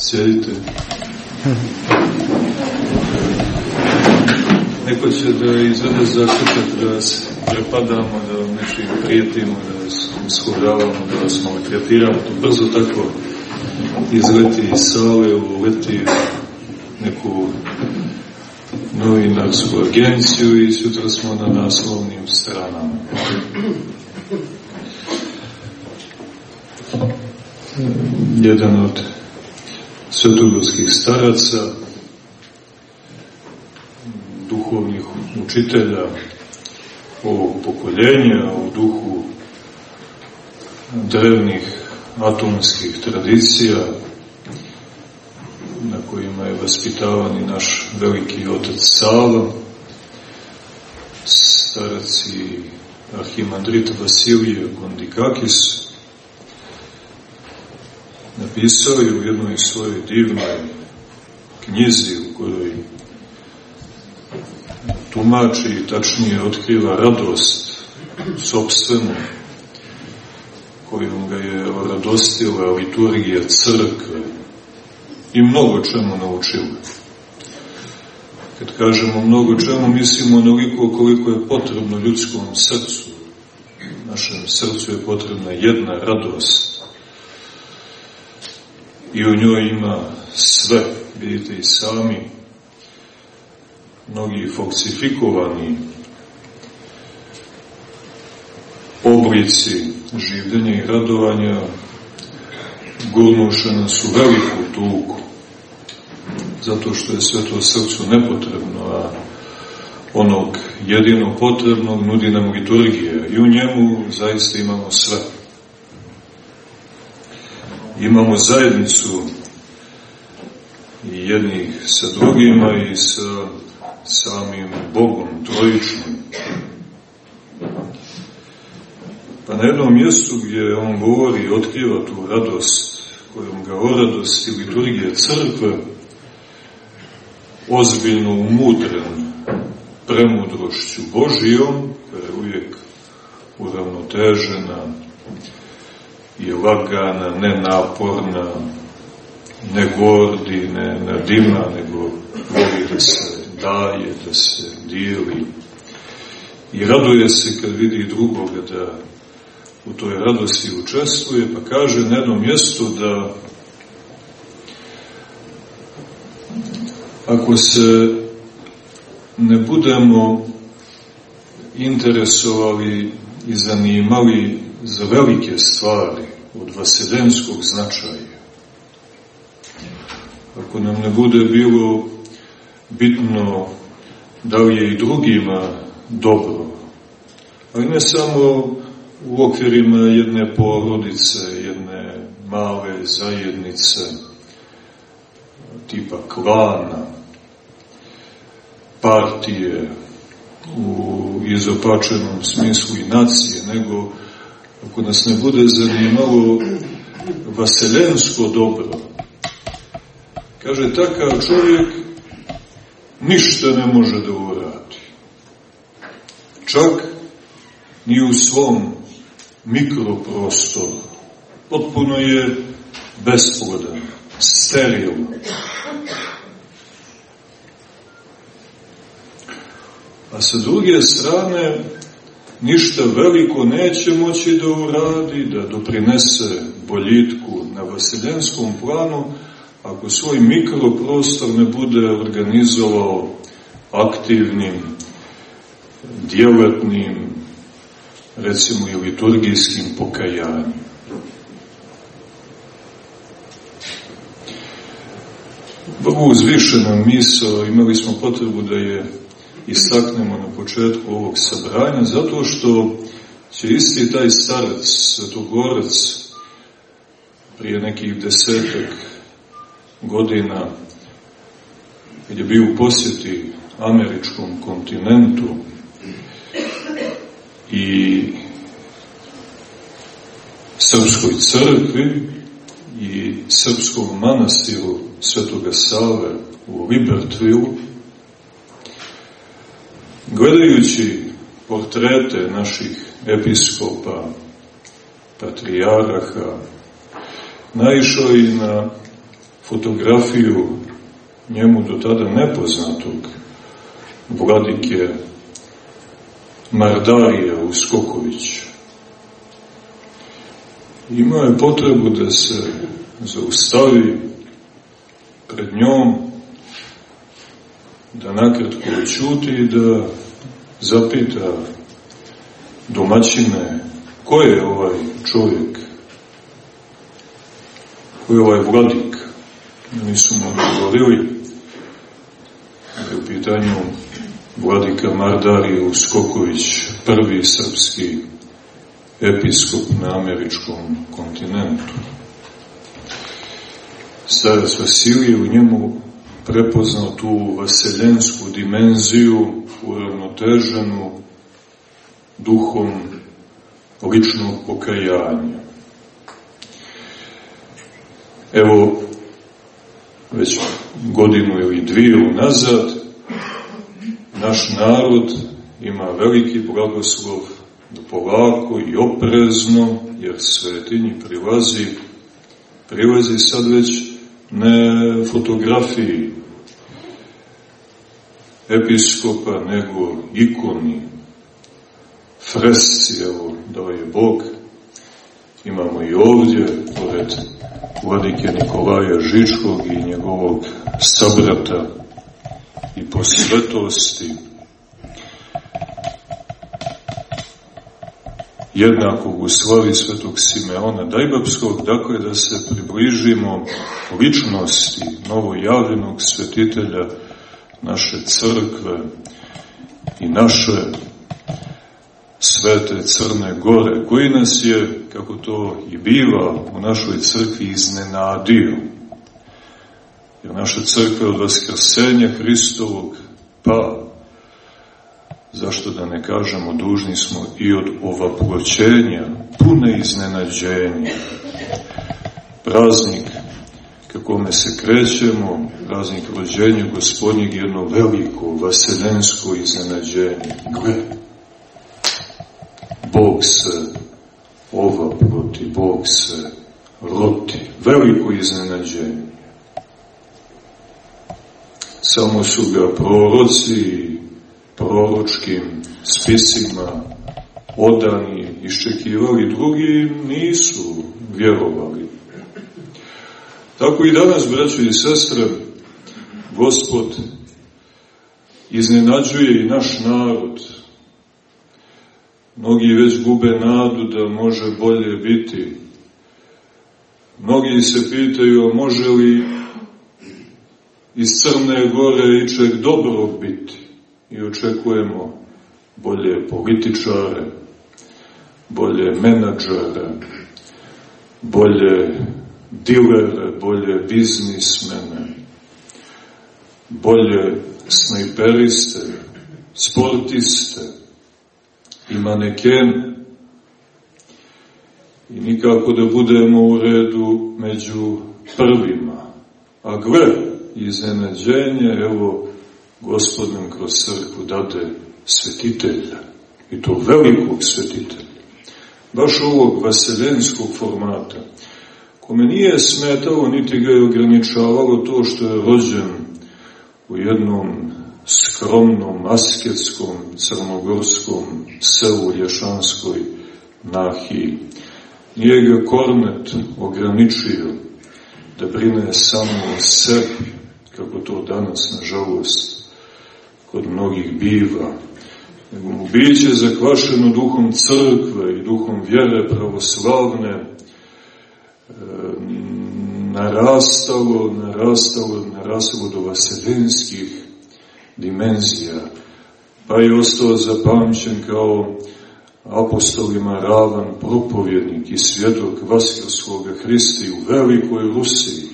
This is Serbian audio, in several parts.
Sjedite. Neko će da izvede zaključak da vas prepadamo, da vam nečim prijetimo, da vas ushodavamo, da vas maltretiramo. To brzo tako izleti iz sale, uleti neku novinarsku agenciju i sutra smo na naslovnim stranama. Jedan od svetogorskih staraca, duhovnih učitelja ovog pokoljenja u duhu drevnih atomskih tradicija na kojima je vaspitavan i naš veliki otac Sava, starac i arhimandrit Vasilije Kondikakis, napisao je u jednoj svojoj divnoj knjizi u kojoj tumači i tačnije otkriva radost sopstvenu kojom ga je radostila liturgija crkve i mnogo čemu naučila. Kad kažemo mnogo čemu, mislimo onoliko koliko je potrebno ljudskom srcu. Našem srcu je potrebna jedna radost i u njoj ima sve, vidite i sami, mnogi falsifikovani oblici življenja i radovanja gurnuše nas u veliku tugu, zato što je sve to srcu nepotrebno, a onog jedino potrebnog nudi nam liturgija i u njemu zaista imamo sve. Imamo zajednicu i jednih sa drugima i sa samim Bogom trojičnim. Pa na jednom mjestu gdje on govori i otkriva tu radost, kojom ga o radosti liturgije crkve, ozbiljno umudren premudrošću Božijom, koja je uvijek uravnotežena i lagana, nenaporna, ne gordi, ne nadima, nego voli da se daje, da se dijeli. I raduje se kad vidi drugoga da u toj radosti učestvuje, pa kaže na jednom mjestu da ako se ne budemo interesovali i zanimali za velike stvari od vaseljenskog značaja, ako nam ne bude bilo bitno da li je i drugima dobro, ali ne samo u okvirima jedne porodice, jedne male zajednice, tipa klana, partije, u izopačenom smislu i nacije, nego ako nas ne bude zanimalo vaseljensko dobro, kaže, takav čovjek ništa ne može da uradi. Čak ni u svom mikroprostoru. Potpuno je besplodan, sterilan. A sa druge strane, ništa veliko neće moći da uradi, da doprinese boljitku na vaseljenskom planu, ako svoj mikroprostor ne bude organizovao aktivnim, djelatnim, recimo i liturgijskim pokajanjem. Vrlo uzvišena misao, imali smo potrebu da je istaknemo na početku ovog sabranja, zato što će isti taj starac, svetogorac, prije nekih 10 godina, kad je bio u posjeti američkom kontinentu i srpskoj crkvi i srpskom manastiru Svetoga Save u Libertvilu, gledajući portrete naših episkopa, patrijaraha, naišao i na fotografiju njemu do tada nepoznatog vladike Mardarija Uskokovića. Imao je potrebu da se zaustavi pred njom, da nakratko ćuti i da zapita domaćine ko je ovaj čovjek, ko je ovaj vladik. Nisu mu odgovorili da je u pitanju vladika Mardarije Uskoković, prvi srpski episkop na američkom kontinentu. Starac Vasilije u njemu prepoznao tu vaseljensku dimenziju, uravnoteženu duhom ličnog pokajanja. Evo, već godinu ili dvije unazad, naš narod ima veliki blagoslov da polako i oprezno, jer svetinji prilazi sad već ne fotografiji episkopa, nego ikoni, fresci, evo, dao je Bog. Imamo i ovdje, pored vladike Nikolaja Žičkog i njegovog sabrata i po svetosti, jednakog u slavi svetog Simeona Dajbapskog, dakle da se približimo ličnosti novojavljenog svetitelja naše crkve i naše svete Crne Gore, koji nas je, kako to i biva u našoj crkvi, iznenadio. Jer naša crkva od vaskrsenja Hristovog, pa zašto da ne kažemo, dužni smo i od ovaploćenja, pune iznenađenja. Praznik kakome se krećemo, praznik rođenja Gospodnjeg, jedno veliko vaseljensko iznenađenje. Gle, Bog se ovaploti, Bog se roti, veliko iznenađenje. Samo su ga proroci proročkim spisima odani iščekivali, drugi nisu vjerovali. Tako i danas, braćo i sestre, Gospod iznenađuje i naš narod. Mnogi već gube nadu da može bolje biti. Mnogi se pitaju, može li iz Crne Gore ičeg dobrog biti? I očekujemo bolje političare, bolje menadžere, bolje dilere, bolje biznismene, bolje snajperiste, sportiste i manekene. I nikako da budemo u redu među prvima. A gle, iznenađenje, evo, Gospod nam kroz crkvu dade svetitelja, i to velikog svetitelja, baš ovog vaseljenskog formata, kome nije smetalo, niti ga je ograničavalo to što je rođen u jednom skromnom, asketskom, crnogorskom selu Lješanskoj nahiji. Nije ga Kornet ograničio da brine samo o sebi, kako to danas, nažalost, kod mnogih biva, nego mu biće zakvašeno duhom crkve i duhom vjere pravoslavne narastalo do vaseljenskih dimenzija, pa je ostao zapamćen kao apostolima ravan propovjednik i svjedok vaskrsloga Hrista u velikoj Rusiji.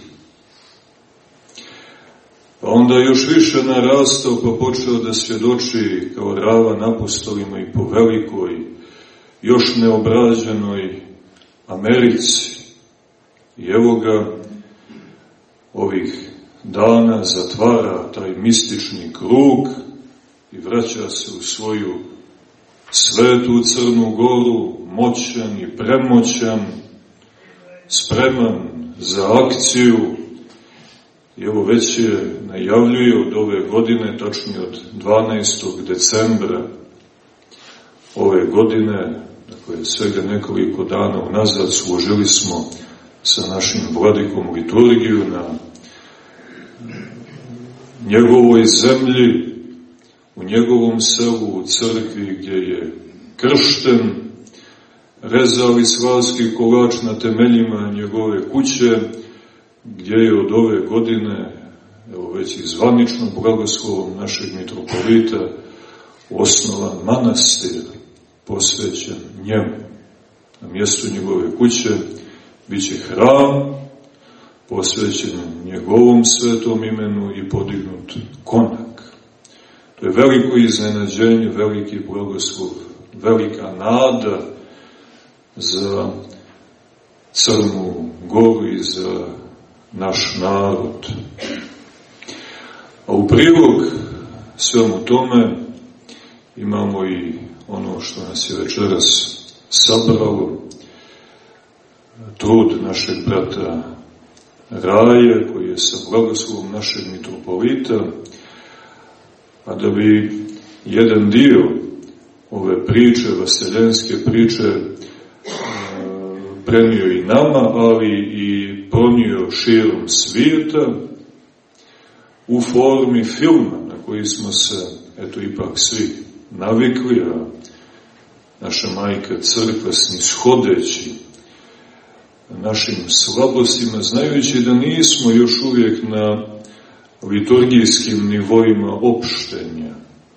Pa onda još više narastao, pa počeo da svjedoči kao ravan apostolima i po velikoj, još neobrađenoj Americi. I evo ga ovih dana zatvara taj mistični krug i vraća se u svoju svetu Crnu Goru, moćan i premoćan, spreman za akciju I evo već je najavljuje od ove godine, tačnije od 12. decembra ove godine, dakle svega nekoliko dana unazad, složili smo sa našim vladikom liturgiju na njegovoj zemlji, u njegovom selu, u crkvi gdje je kršten, rezali slavski kolač na temeljima njegove kuće, gdje je od ove godine, evo već i zvanično blagoslovom našeg mitropolita, osnovan manastir posvećen njemu. Na mjestu njegove kuće bit će hram posvećen njegovom svetom imenu i podignut konak. To je veliko iznenađenje, veliki blagoslov, velika nada za Crnu Goru i za naš narod. A u prilog svemu tome imamo i ono što nas je večeras sabralo, trud našeg brata Raje, koji je sa blagoslovom našeg mitropolita, a da bi jedan dio ove priče, vaseljenske priče, prenio i nama, ali i pronio širom svijeta u formi filma na koji smo se, eto, ipak svi navikli, a naša majka crkva snishodeći našim slabostima, znajući da nismo još uvijek na liturgijskim nivoima opštenja,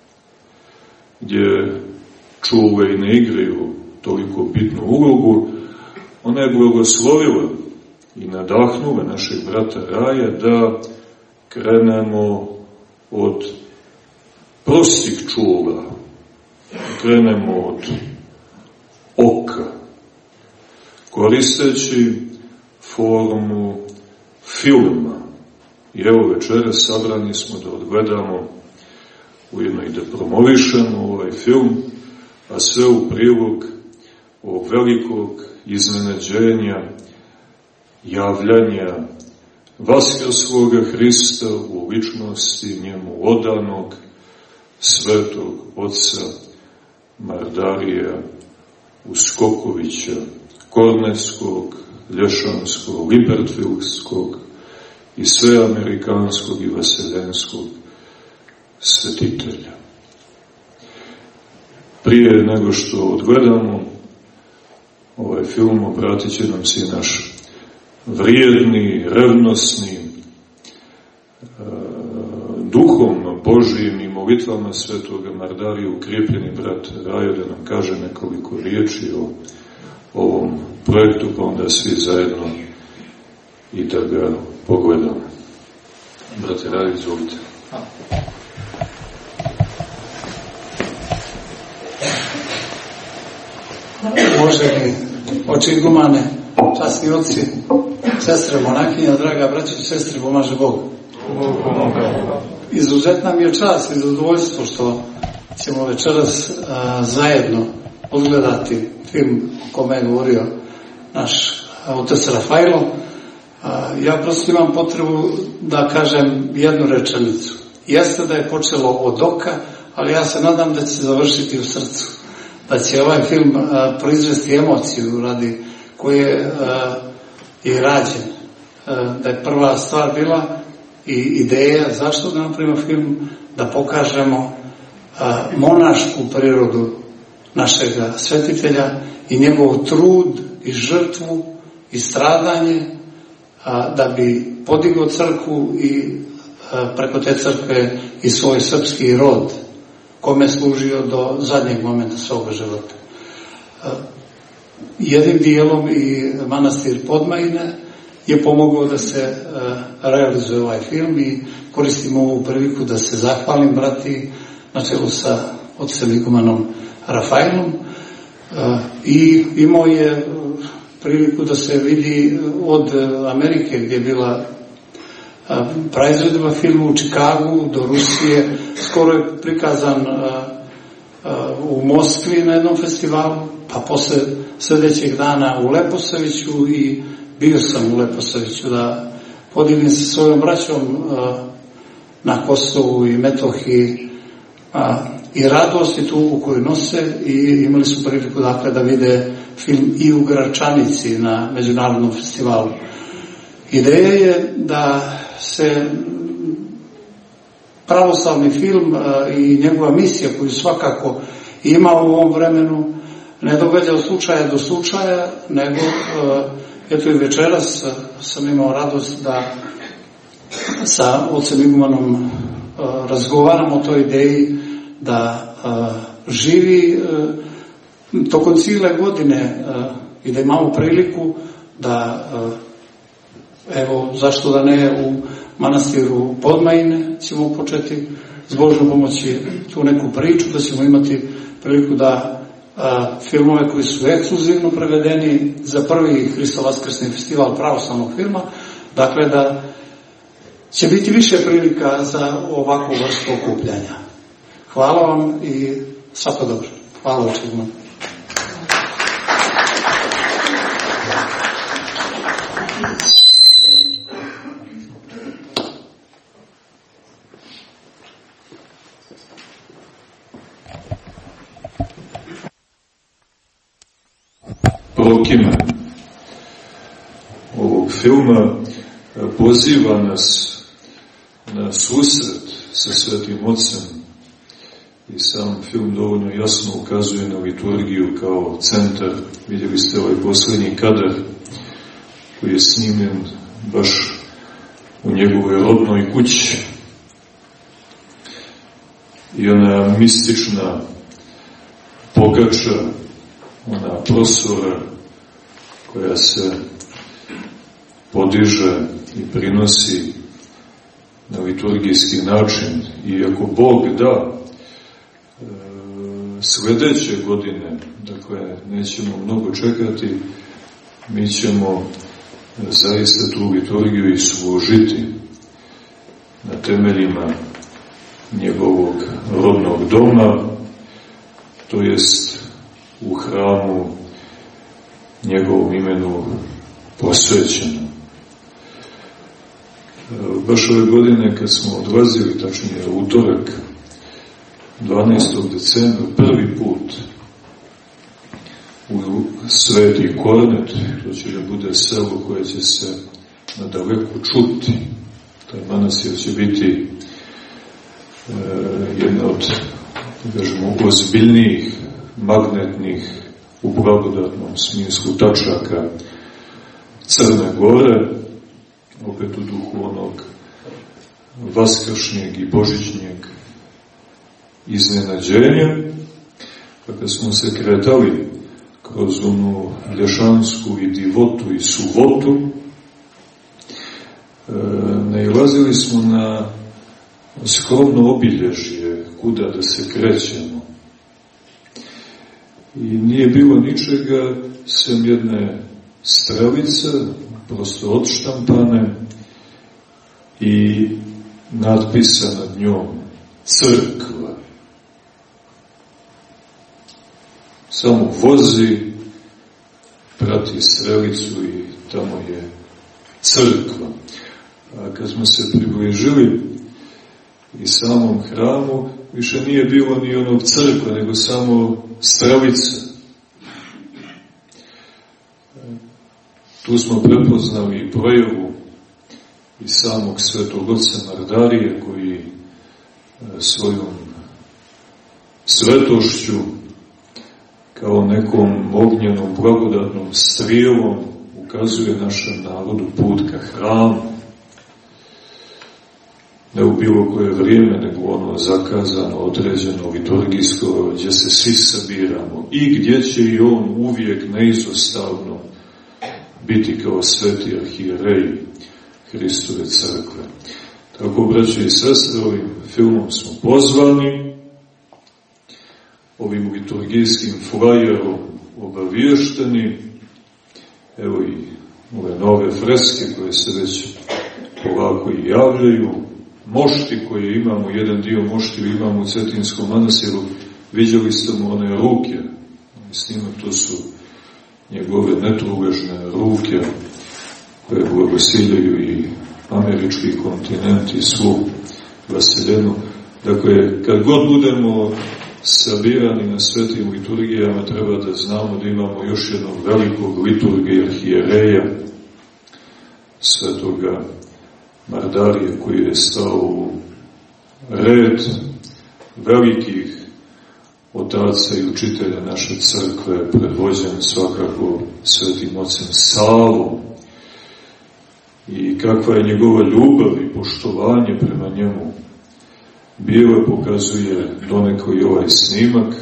gdje čuve i ne igraju toliko bitnu ulogu, ona je blagoslovila i nadahnula našeg brata Raja da krenemo od prostih čula, krenemo od oka, koristeći formu filma. I evo večeras sabrani smo da odgledamo, ujedno i da promovišemo ovaj film, a sve u prilog ovog velikog iznenađenja, javljanja vaskrsloga Hrista u ličnosti njemu odanog svetog oca Mardarija Uskokovića, Korneskog, Lješanskog, Libertvilskog i sveamerikanskog i vaseljenskog svetitelja. Prije nego što odgledamo ovaj film, obratit će nam se naš vrijedni, revnosni, duhom Božijim i molitvama svetoga Mardarija ukrepljeni brat Rajo da nam kaže nekoliko riječi o ovom projektu, pa onda svi zajedno i da ga pogledamo. Brate Rajo, izvolite. Uvaženi oči igumane, časni oci, sestre monakinja, draga braća i sestre, pomaže Bog. Izuzetna mi je čast i zadovoljstvo što ćemo večeras zajedno odgledati film o kome je govorio naš otac Rafajlo. Ja prosto imam potrebu da kažem jednu rečenicu. Jeste da je počelo od oka, ali ja se nadam da će se završiti u srcu. Da će ovaj film proizvesti emociju radi koje je rađen. Da je prva stvar bila i ideja zašto da napravimo film, da pokažemo monašku prirodu našeg svetitelja i njegov trud i žrtvu i stradanje da bi podigao crkvu i preko te crkve i svoj srpski rod kome je služio do zadnjeg momenta svoga života. Jednim dijelom i manastir Podmajine je pomogao da se realizuje ovaj film i koristim ovu priliku da se zahvalim brati na čelu sa otcem igumanom Rafajlom i imao je priliku da se vidi od Amerike gdje je bila praizvedba filma u Čikagu do Rusije, skoro je prikazan u Moskvi na jednom festivalu, pa posle sljedećeg dana u Leposaviću i bio sam u Leposaviću da podijelim sa svojom braćom na Kosovu i Metohiji i radost i tugu koju nose, i imali su priliku dakle da vide film i u Gračanici na međunarodnom festivalu. Ideja je da se pravoslavni film i njegova misija koju svakako ima u ovom vremenu ne događa od slučaja do slučaja, nego eto i večeras sam imao radost da sa ocem Igumanom razgovaram o toj ideji da živi tokom cijele godine i da imamo priliku da evo, zašto da ne, u manastiru Podmajine ćemo početi s Božjom pomoći tu neku priču, da ćemo imati priliku da filmove koji su ekskluzivno prevedeni za prvi Hristo Vaskrsni festival pravoslavnog filma, dakle da će biti više prilika za ovakvu vrstu okupljanja. Hvala vam i svako dobro. Hvala očigledno. Prokime ovog filma poziva nas na susret sa Svetim Ocem, i sam film dovoljno jasno ukazuje na liturgiju kao centar. Vidjeli ste ovaj posljednji kadar koji je snimljen baš u njegovoj rodnoj kući, i ona mistična pogača, ona prostora koja se podiže i prinosi na liturgijski način. I ako Bog da, sljedeće godine, dakle nećemo mnogo čekati, mi ćemo zaista tu liturgiju i složiti na temeljima njegovog rodnog doma, to jest u hramu njegovom imenu posvećeno. Baš ove godine kad smo odlazili, tačnije utorak, 12. decembra, prvi put u Sveti Kornet, to će da bude selo koje će se nadaleko čuti. Taj manastir će biti jedna od, kažemo, ozbiljnijih, magnetnih, u blagodatnom smislu, tačaka Crne Gore, opet u duhu onog vaskršnjeg i božićnjeg iznenađenja. Pa kad smo se kretali kroz onu lješansku i divotu i suvotu, nailazili smo na skromno obilježje kuda da se krećemo. I nije bilo ničega sem jedne strelice, prosto odštampane, i natpisa nad njom crkva. Samo vozi, prati strelicu i tamo je crkva. A kad smo se približili i samom hramu, više nije bilo ni onog crkva, nego samo strelica. Tu smo prepoznali i projavu i samog Svetog Oca Mardarije, koji svojom svetošću kao nekom ognjenom, blagodatnom strijelom ukazuje našem narodu put ka hramu. Ne u bilo koje vrijeme, nego ono zakazano, određeno, liturgijsko, gdje se svi sabiramo i gdje će i on uvijek neizostavno biti kao sveti arhijerej Hristove crkve. Tako, braće i sestre, ovim filmom smo pozvani, ovim liturgijskim flajerom obaviješteni, evo i ove nove freske koje se već polako i javljaju, mošti koje imamo, jedan dio mošti imamo u Cetinskom manastiru, vidjeli ste mu one ruke, s njima to su njegove netruležne ruke koje blagosiljaju i američki kontinent i svu vaseljenu. Dakle, kad god budemo sabirani na svetim liturgijama, treba da znamo da imamo još jednog velikog liturga i arhijereja, svetoga Mardarija, koji je stao u red velikih otaca i učitelja naše crkve, predvođen svakako svetim ocem Savom. I kakva je njegova ljubav i poštovanje prema njemu bilo, pokazuje donekle i ovaj snimak,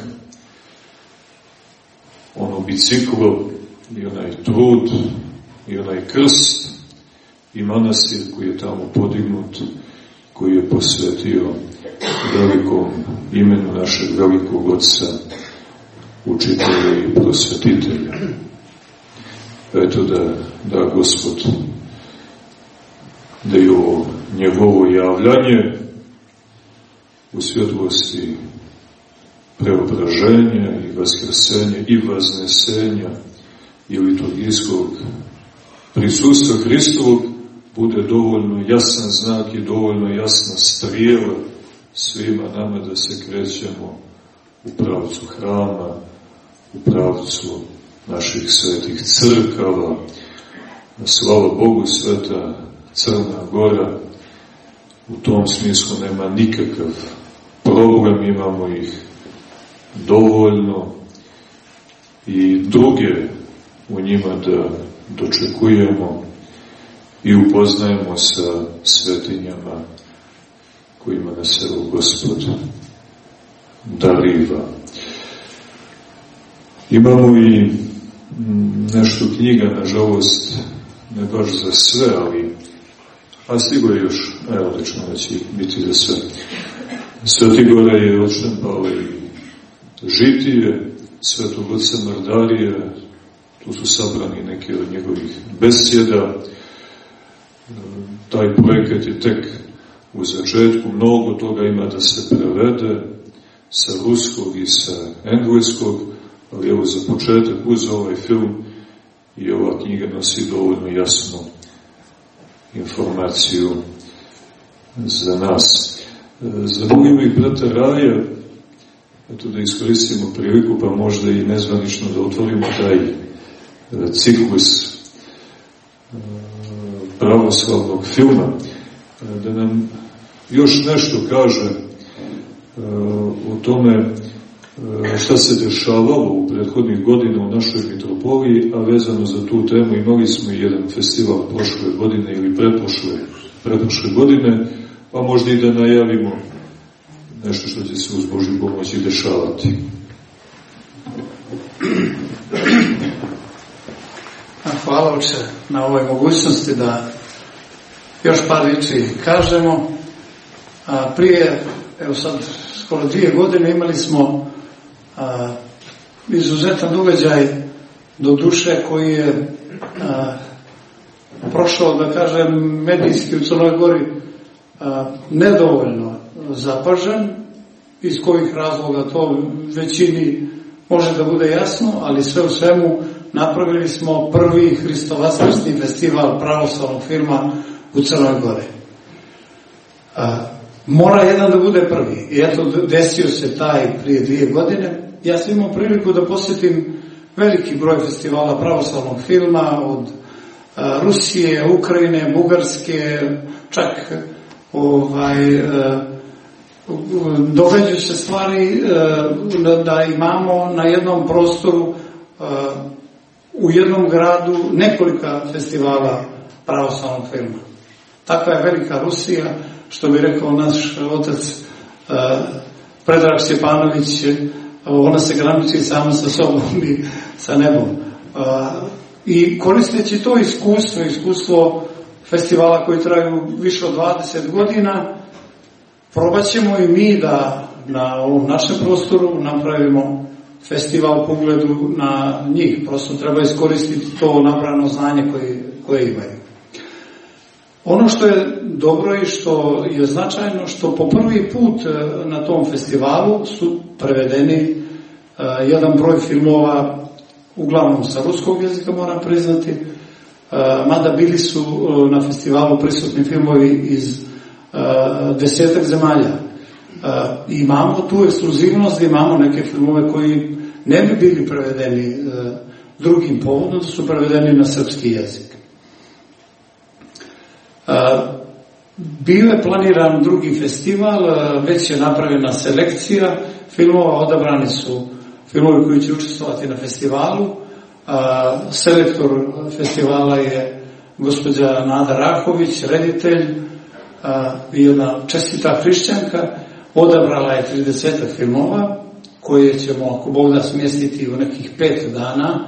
ono biciklo i onaj trud i onaj krst i manastir koji je tamo podignut, koji je posvetio velikom imenu našeg velikog oca, učitelja i prosvetitelja. Eto da Gospod, da je ovo njegovo javljanje u svjetlosti preobraženja i vaskrsenja i vaznesenja i liturgijskog prisustva Hristovog bude dovoljno jasan znak i dovoljno jasna strijela svima nama da se krećemo u pravcu hrama, u pravcu naših svetih crkava. Slava Bogu, sveta Crna Gora u tom smislu nema nikakav problem, imamo ih dovoljno i druge u njima da dočekujemo i upoznajemo sa svetinjama kojima nas evo Gospod dariva. Imamo i nešto knjiga, nažalost, ne baš za sve, a stiglo je još, odlično da će biti za sve. Sveti Gore je odštampao i žitije svetog oca Mardarija, tu su sabrani neke od njegovih besjeda. Taj projekat je tek u začetku, mnogo toga ima da se prevede sa ruskog i sa engleskog, ali evo za početak uz ovaj film i ova knjiga nosi dovoljno jasnu informaciju za nas. Zamolimo ih brata Raja, eto da iskoristimo priliku, pa možda i nezvanično da otvorimo taj ciklus pravoslavnog filma, da nam još nešto kaže o tome šta se dešavalo u prethodnih godina u našoj mitropoliji, a vezano za tu temu imali smo i jedan festival prošle godine ili pretprošle godine, pa možda i da najavimo nešto što će se uz Božju pomoć i dešavati. Hvala oče na ovoj mogućnosti da još par riječi kažemo. Prije, evo sad, skoro 2 godine imali smo izuzetan događaj, do duše, koji je prošao, da kažem, medijski u Crnoj Gori nedovoljno zapažen, iz kojih razloga to većini može da bude jasno, ali sve u svemu napravili smo prvi Hristovaskršnji festival pravoslavnog filma u Crnoj Gori. Mora jedan da bude prvi. I eto, desio se taj prije 2 godine. Ja sam imao priliku da posjetim veliki broj festivala pravoslavnog filma od Rusije, Ukrajine, Bugarske, čak događaju se stvari da imamo na jednom prostoru u jednom gradu nekolika festivala pravoslavnog filma. Takva je velika Rusija, što bi rekao naš otac Predrag Stjepanović, ona se graniči sama sa sobom i sa nebom. I koristeći to iskustvo festivala koji traju više od 20 godina, probat ćemo i mi da na ovom našem prostoru napravimo festival po ugledu na njih. Prosto treba iskoristiti to napravno znanje koje imaju. Ono što je dobro i što je značajno, što po prvi put na tom festivalu su prevedeni jedan broj filmova, uglavnom sa ruskog jezika, moram priznati, mada bili su na festivalu prisutni filmovi iz 10 zemalja. Imamo tu ekskluzivnost da imamo neke filmove koji ne bi bili prevedeni drugim povodom, da su prevedeni na srpski jezik. Bio je planiran drugi festival, već je napravljena selekcija filmova, odabrani su filmovi koji će učestvovati na festivalu. Selektor festivala je gospođa Nada Raković, reditelj i jedna čestita hrišćanka. Odabrala je 30 filmova koje ćemo, ako Bog da, smjestiti u nekih 5 dana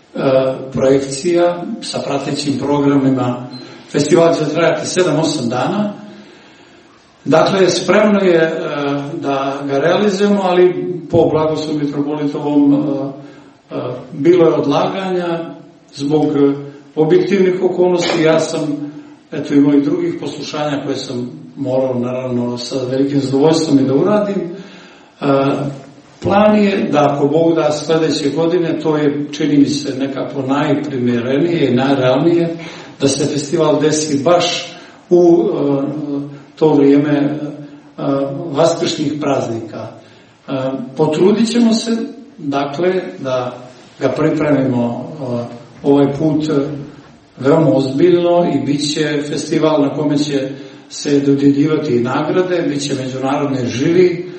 projekcija sa pratećim programima. Festival će trajati 7-8 dana. Dakle, spremno je da ga realizujemo, ali po blagoslovu mitropolitovom bilo je odlaganja zbog objektivnih okolnosti. Ja sam, eto i mojih drugih poslušanja koje sam morao naravno sa velikim zadovoljstvom i da uradim, plan je da ako Bog da sledeće godine, to je čini mi se nekako najprimjerenije i najrealnije, da se festival desi baš u to vrijeme vaskršnjih praznika. Potrudit ćemo se, dakle, da ga pripremimo ovaj put veoma ozbiljno i bit će festival na kome će se dodjeljivati i nagrade, bit će međunarodne žiri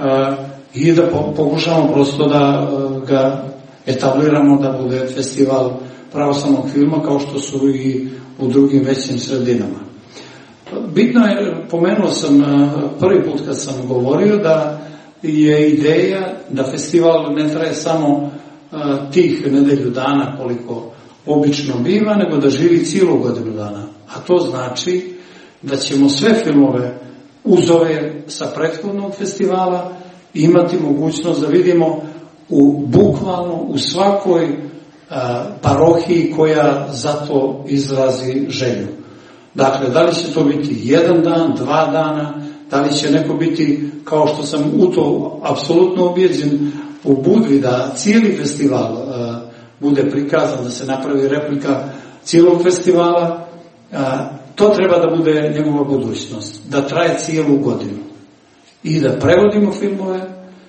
i da pokušamo prosto da ga etabliramo da bude festival pravoslavnog filma kao što su i u drugim većim sredinama. Bitno je, pomenuo sam prvi put kad sam govorio da je ideja da festival ne traje samo tih nedelju dana koliko obično biva, nego da živi cijelu godinu dana. A to znači da ćemo sve filmove uz ove sa prethodnog festivala imati mogućnost da vidimo bukvalno u svakoj parohiji koja za to izrazi želju. Dakle, da li će to biti 1 dan, 2 dana, da li će neko biti, kao što sam u to apsolutno ubijeđen, u Budvi da cijeli festival bude prikazan, da se napravi replika cijelog festivala, to treba da bude njegova budućnost, da traje cijelu godinu i da prevodimo filmove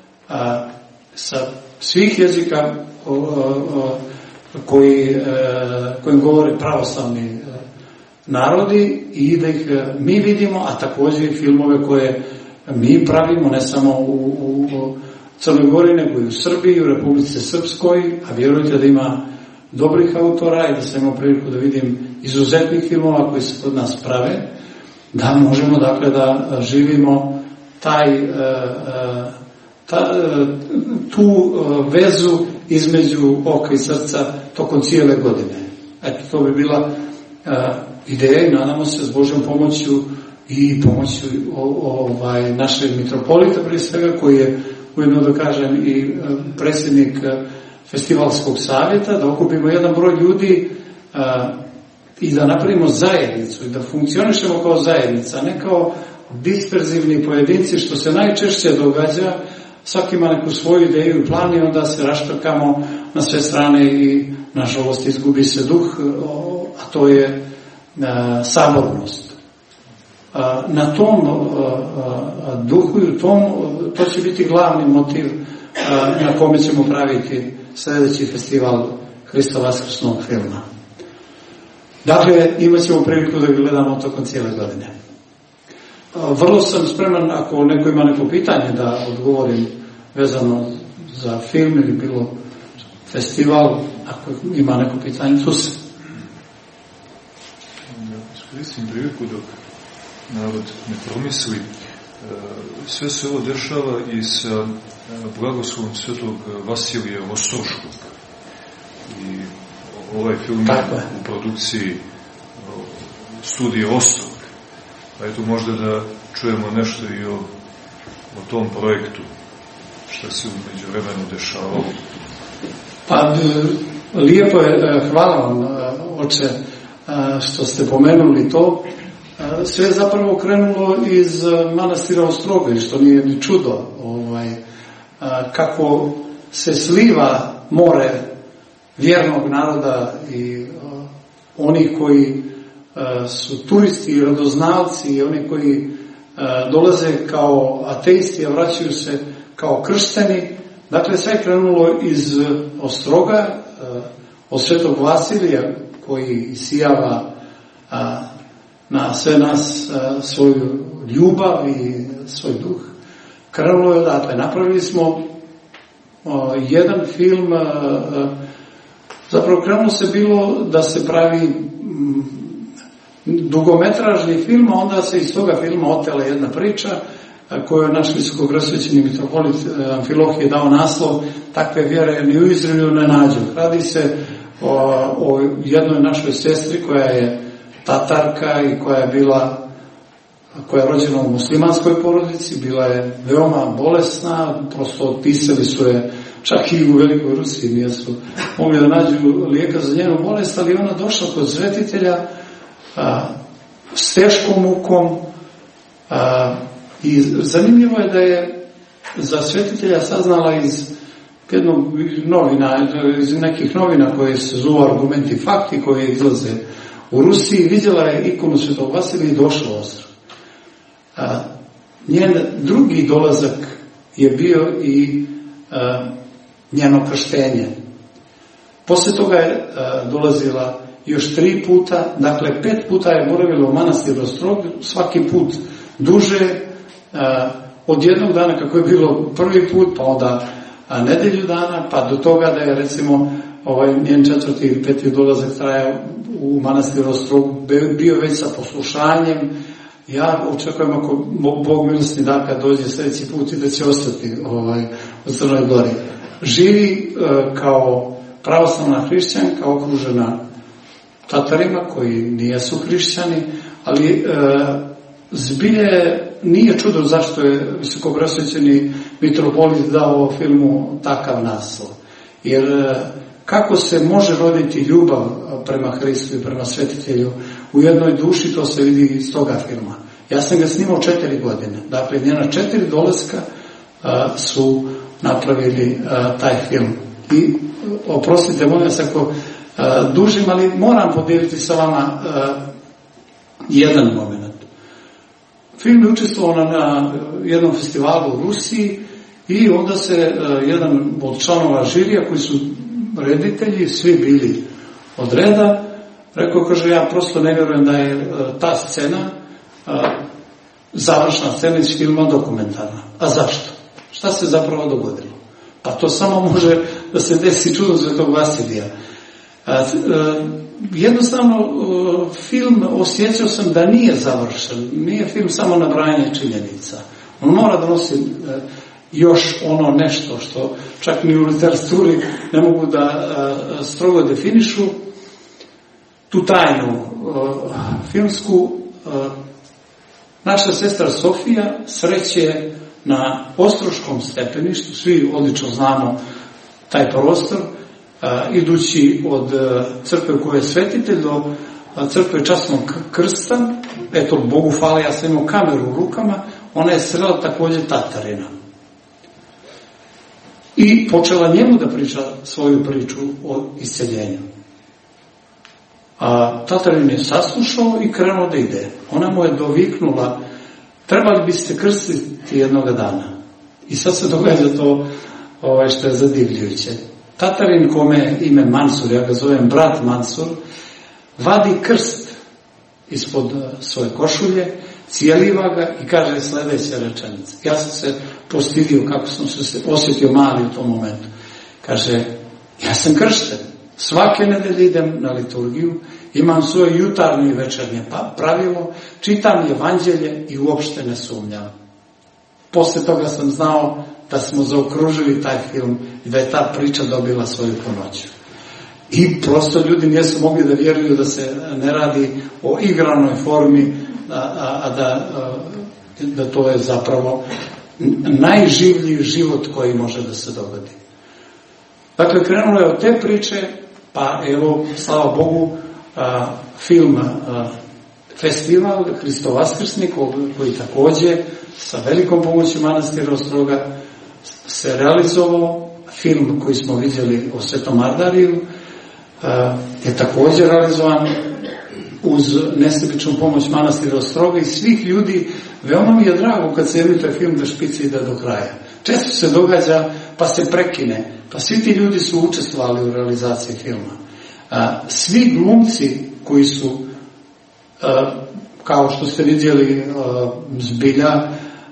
sa svih jezika kojim govore pravoslavni narodi i da ih mi vidimo, a također i filmove koje mi pravimo ne samo u Crnoj Gori, nego i u Srbiji, u Republici Srpskoj, a vjerujte da ima dobrih autora i da sam imao priliku da vidim izuzetnih filmova koji se kod nas prave, da možemo dakle da živimo tu vezu između oka i srca tokom cijele godine. Eto, to bi bila ideja i nadamo se s Božjom pomoću i pomoću našeg mitropolita prije svega, koji je ujedno da kažem i predsjednik festivalskog savjeta, da okupimo jedan broj ljudi i da napravimo zajednicu i da funkcionišemo kao zajednica, ne kao disperzivni pojedinci, što se najčešće događa. Svaki ima neku svoju ideju i plan i onda se raštrkamo na sve strane i nažalost izgubi se duh, a to je sabornost. Na tom duhu i to će biti glavni motiv na kome ćemo praviti sljedeći festival Hrista vaskrsnog filma. Dakle, imat ćemo priliku da ga gledamo tokom cijele godine. Vrlo sam spreman, ako neko ima neko pitanje, da odgovorim vezano za film ili bilo festival, ako ima neko pitanje, tu se. Iskoristim priliku dok narod ne promisli. Sve se ovo dešava i sa blagoslovom svetog Vasilija Ostroškog. I ovaj film je u produkciji studije Ostrog. A eto možda da čujemo nešto i o tom projektu, što se umeđu vremenu dešavalo. Pa, lijepo je, hvala vam, oče, što ste pomenuli to. Sve je zapravo krenulo iz manastira Ostroga, i što nije ni čudo, kako se sliva more vjernog naroda i oni koji su turisti i radoznalci i oni koji dolaze kao ateisti, a vraćaju se kao kršteni. Dakle, sve je krenulo iz Ostroga, od Svetog Vasilija koji sijava na sve nas svoju ljubav i svoj duh. Krenulo je odatle. Napravili smo jedan film, zapravo krenulo se bilo da se pravi dugometražni film, a onda se iz toga filma otela jedna priča koju je naš visokogrosvećeni mitropolit Amfilohije dao naslov Takve vjere ni u Izraelju ne nađu. Radi se o jednoj našoj sestri koja je Tatarka i koja je rođena u muslimanskoj porodici, bila je veoma bolesna, prosto otpisali su je čak i u Velikoj Rusiji, nisu mogli da nađu lijeka za njenu bolest, ali ona došla kod svetitelja s teškom mukom i zanimljivo je da je za svetitelja saznala iz jednog novina, iz nekih novina koje se zovu Argumenti i fakti, koje izlaze u Rusiji. Vidjela je ikonu Svetog Vasilija i došla u Ostrog. Njen drugi dolazak je bio i njeno krštenje. Posle toga je dolazila još 3 puta, dakle 5 puta je boravila u manastiru Ostrog, svaki put duže, od jednog dana kako je bilo prvi put, pa onda nedelju dana, pa do toga da je recimo njen 4. ili 5. dolazak trajao u manastiru Ostrog, bio već sa poslušanjem. Ja očekujem ako Bog milosni da kad dođe sljedeći put i da će ostati u Crnoj Gori. Živi kao pravoslavna hrišćanka okružena Tatarima koji nijesu hrišćani, ali zbilje nije čudo zašto je visokogrosvećeni mitropolit dao filmu takav naslov. Jer kako se može roditi ljubav prema Hristu i prema svetitelju u jednoj duši, to se vidi iz toga filma. Ja sam ga snimao 4 godine. Dakle, njena 4 dolaska su napravili taj film. I oprostite, molim se ako dužim, ali moram podijeliti sa vama jedan moment. Film je učestvovao na jednom festivalu u Rusiji i onda se jedan od članova žirija koji su reditelji, svi bili od reda, rekao, kaže, ja prosto ne vjerujem da je ta scena, završna scena iz filma dokumentarna. A zašto? Šta se zapravo dogodilo? Pa to samo može da se desi čudom Svetog Vasilija. Jednostavno, film osjećao sam da nije završen. Nije film samo nabrajanje činjenica. On mora da nosi još ono nešto što čak ni u literaturi ne mogu da strogo definišu. Tu tajnu filmsku naša sestra Sofija sreće na Ostroškom stepeništu, svi odlično znamo taj prostor, idući od crkve koja je svetitelj do crkve Časnog krsta. Eto, Bogu hvala, ja sam imao kameru u rukama, ona je srela također Tatarina. I počela njemu da priča svoju priču o isceljenju. Tatarin je saslušao i krenuo da ide. Ona mu je doviknula, trebali biste krstiti jednoga dana. I sad se događa to što je zadivljujuće. Tatarin, kome je ime Mansur, ja ga zovem brat Mansur, vadi krst ispod svoje košulje, cijeliva ga i kaže sljedeća rečenica. Ja sam se postidio kako sam se osjetio mali u tom momentu. Kaže, ja sam kršten. Svake nedelje idem na liturgiju, imam svoje jutarnje i večernje pravilo, čitam evanđelje i uopšte ne sumnjam. Posle toga sam znao da smo zaokružili taj film i da je ta priča dobila svoju punoću. I prosto ljudi nisu mogli da vjeruju da se ne radi o igranoj formi, a da to je zapravo najživlji život koji može da se dogodi. Dakle, krenulo je od te priče, pa evo, slava Bogu, film festival Hristov Vaskrsnik, koji također sa velikom pomoći manastira Ostroga se realizovao. Film koji smo vidjeli o Svetom Ardariju je također realizovan uz nesebičnu pomoć manastira Ostroga i svih ljudi. Veoma mi je drago kad se emituje film da špici ide do kraja. Često se događa pa se prekine, pa svi ti ljudi su učestvovali u realizaciji filma. Svi glumci koji su, kao što ste vidjeli, zbilja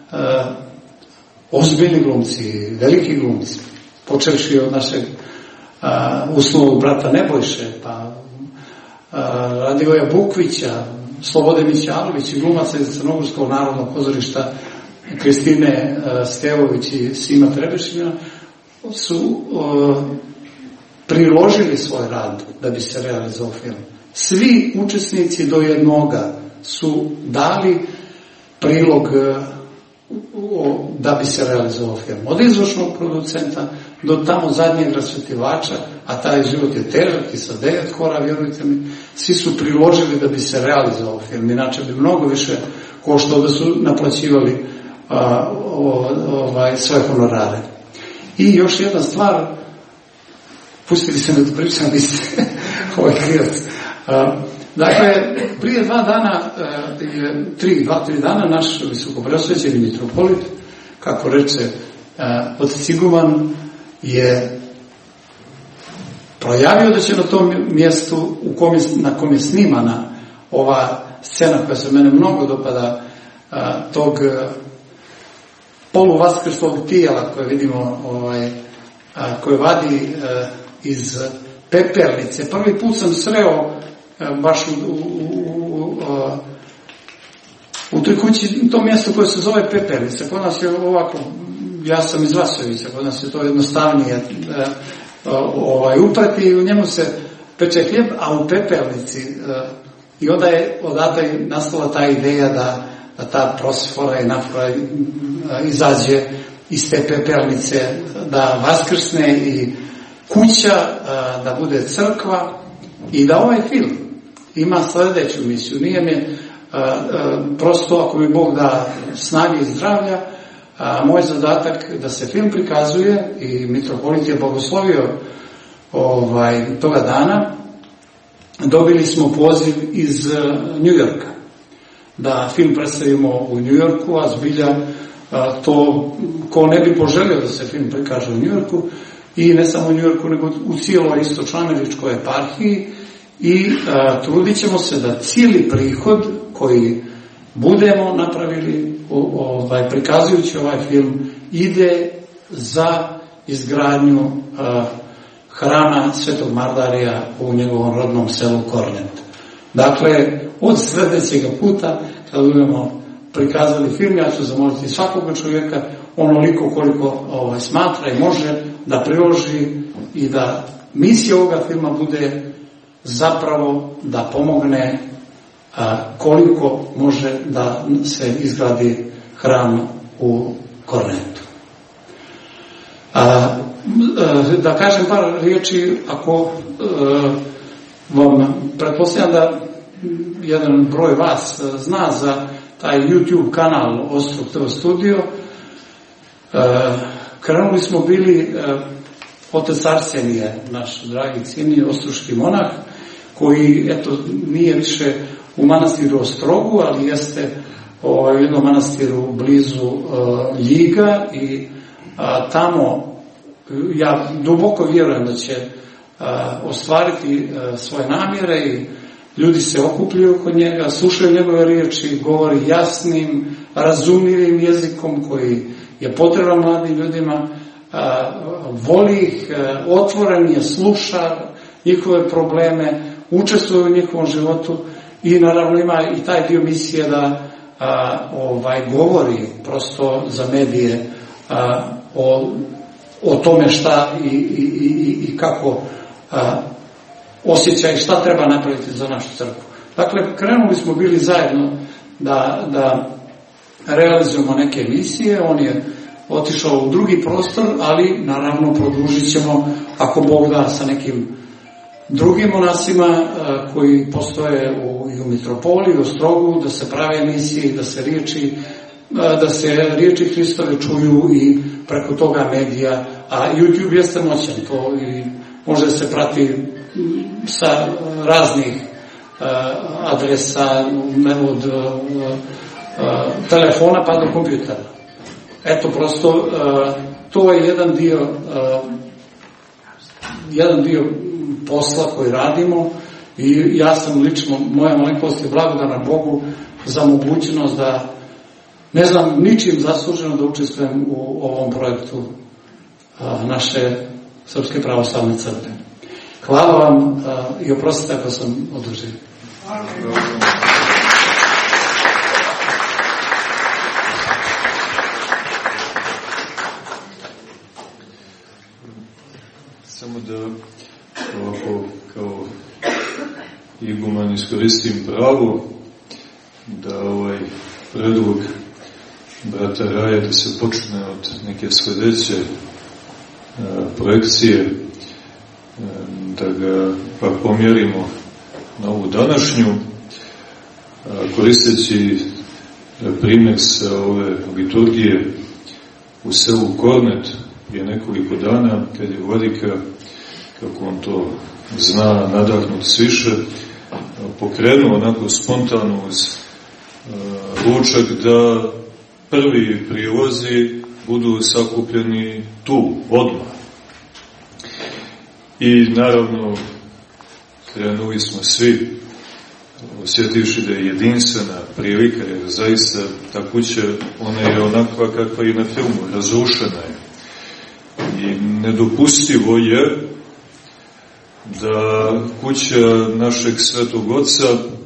ozbiljni glumci, veliki glumci, počevši od našeg uslovog brata Nebojše, pa Radivoja Bukvića, Slobode Mićalović i glumaca iz Crnogorskog narodnog pozorišta Kristine Stevović i Sima Trebešina su priložili svoj rad da bi se realizovao film. Svi učesnici do jednoga su dali prilog da bi se realizovao film. Od izvršnog producenta do tamo zadnjeg rasvetivača, a taj život je težak i sa 9 kora, vjerujte mi, svi su priložili da bi se realizovao film. Inače bi mnogo više koštao da su naplaćivali sve honorare. I još jedna stvar, pustili se me da pričam, vi ste ovaj krivac. Dakle, prije 2 dana, 2-3 dana, naš visokopreosvećeni mitropolit, kako reče otac Iguman, je projavio da će na tom mjestu na kom je snimana ova scena koja se mene mnogo dopada, tog poluvaskrštog tijela koje vidimo, koje vadi iz pepelnice. Prvi put sam sreo baš u toj kući, u tom mjestu koje se zove pepelnica. Kod nas je ovako, ja sam iz Vasovića, kod nas je to jednostavnije uprati i u njemu se peče hljeb, a u pepelnici i onda je odatle nastala ta ideja da ta prosfora i nafora izađe iz te pepelnice, da vaskrsne i kuća, da bude crkva i da ovaj film ima sljedeću misiju. Nije mi prosto, ako mi Bog da snage i zdravlja, moj zadatak da se film prikazuje i mitropolit je blagoslovio toga dana. Dobili smo poziv iz Njujorka da film predstavimo u Njujorku, a zbilja to ko ne bi poželio da se film prikaže u Njujorku, i ne samo u Njujorku, nego u cijeloj istočnoameričkoj eparhiji, i trudit ćemo se da cijeli prihod koji budemo napravili prikazujući ovaj film ide za izgradnju hrama Svetog Mardarija u njegovom rodnom selu Kornent. Dakle, od sljedećeg puta kad budemo prikazali film, ja ću zamoliti svakoga čovjeka onoliko koliko smatra i može da priloži i da misija ovoga filma bude zapravo da pomogne koliko može da se izgradi hram u Kornentu. Da kažem par riječi, ako vam pretpostavljam da jedan broj vas zna za taj YouTube kanal Ostrog TV Studio. Krenuli smo bili otac Arsenije, naš dragi cijenjeni ostruški monah, koji eto nije više u manastiru Ostrogu, ali jeste u jednom manastiru blizu Ljiga, i tamo ja duboko vjerujem da će ostvariti svoje namjere, i ljudi se okupljaju oko njega, slušaju njegove riječi, govori jasnim, razumljivim jezikom koji je potreban mladim ljudima, voli ih, otvoren je, sluša njihove probleme, učestvuje u njihovom životu, i naravno ima i taj dio misije da govori prosto za medije o tome šta i kako osjeća i šta treba napraviti za našu crkvu. Dakle, krenuli smo bili zajedno da realizujemo neke misije. On je otišao u drugi prostor, ali naravno produžit ćemo, ako Bog da, sa nekim drugim monasima koji postoje i u mitropoliji, u Ostrogu, da se prave emisije, da se riječi Hristove čuju i preko toga medija, a YouTube jeste moćan, to i može se prati sa raznih adresa od telefona pa do kompjutera. Eto, prosto to je jedan dio posla koji radimo i ja sam lično, moja malenkost je blagodarna Bogu za mogućnost da, ne znam, ničim zasluženo da učestvujem u ovom projektu naše Srpske pravoslavne crkve. Hvala vam i oprostite ako sam odužio. Samo da ovako kao iguman iskoristim pravo da ovaj predlog brata Raja da se počne od neke sledeće projekcije, da ga pa pomjerimo na ovu današnju, koristeći primjer sa ove liturgije u selu Kornet prije nekoliko dana, kad je vladika, kako on to zna, nadahnut sviše, pokrenuo onako spontano uz ručak da prvi prilozi budu sakupljeni tu, odmah. I naravno krenuli smo svi, osjetivši da je jedinstvena prilika, jer zaista ta kuća, ona je onakva kakva je na filmu, razrušena je. I nedopustivo je da kuća našeg Svetog Oca,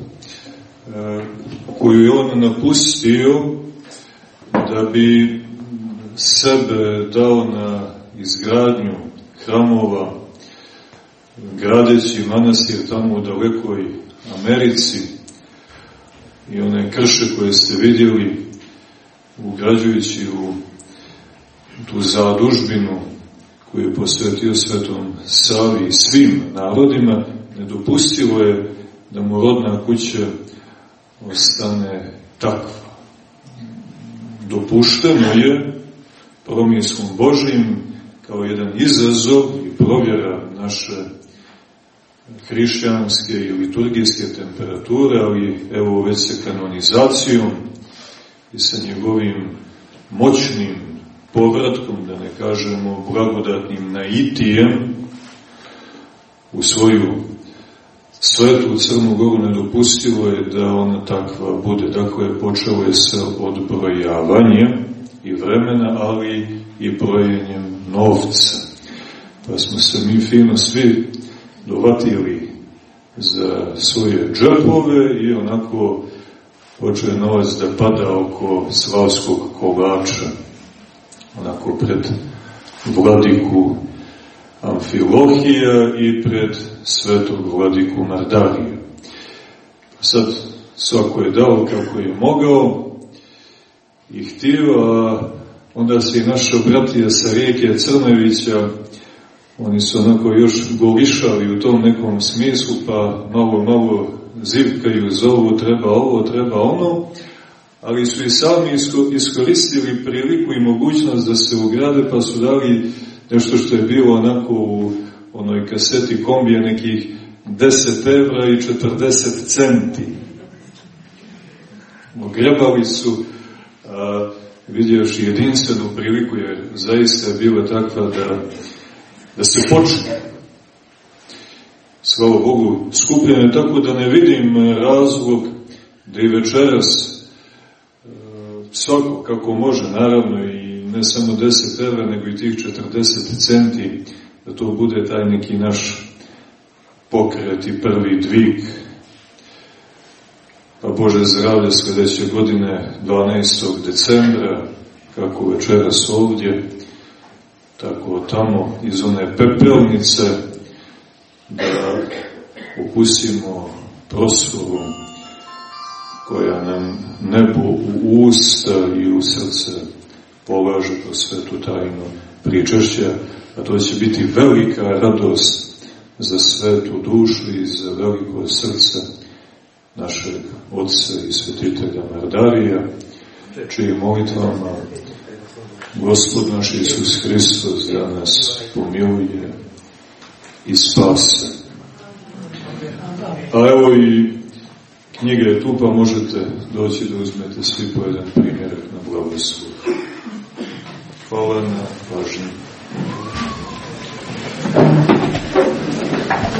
koju je on napustio da bi sebe dao na izgradnju hramova, gradeći manastir tamo u dalekoj Americi i one krše koje ste vidjeli, ugrađujući u tu zadužbinu koju je posvetio Svetom Savi i svim narodima, nedopustivo je da mu rodna kuća ostane takva. Dopušteno je promislom Božijim kao jedan izazov i provjera naše hrišćanske i liturgijske temperature, ali evo već sa kanonizacijom i sa njegovim moćnim povratkom, da ne kažemo blagodatnim naitijem u svoju svetu Crnu Goru, nedopustivo je da ona takva bude. Dakle, počelo je sa odbrojavanjem i vremena, ali i brojenjem novca. Pa smo se mi fino svi dovatili za svoje džepove i onako počeo novac da pada oko slavskog kolača, onako pred vladiku Amfilohija i pred svetog vladiku Mardarija. Sad svako je dao kako je mogao i htio, a onda se i naša bratija sa rijeke Crnevića, oni su onako još golišali u tom nekom smislu, pa malo zivkaju, zovu, treba ono, ali su i sami iskoristili priliku i mogućnost da se ugrade, pa su dali nešto što je bilo onako u onoj kaseti kombija, nekih 10 evra i 40 centi. Ogrebali su, vidješ, jedinstvenu priliku, jer zaista je bila takva da se počne. Slava Bogu, skupljeno je tako da ne vidim razlog da i večeras svako kako može, naravno, i ne samo 10 evra, nego i tih 40 centi, da to bude taj neki naš pokret i prvi dvig. Pa Bože zdravlje sljedeće godine, 12. decembra, kako večeras ovdje, tako tamo iz one pepelnice, da opustimo proslovu koja nam nebo u usta i u srce polaže kroz svetu tajnu pričešća, a to će biti velika radost za svetu dušu i za veliko srce našeg Otca i Svetitelja Mardarija, čiji molitvama Gospod naš Isus Hristos da nas pomiluje i spase. A evo i Knjiga je tu, pa možete doći da uzmete svi po jedan primjerak na blagoslov. Hvala na pažnju.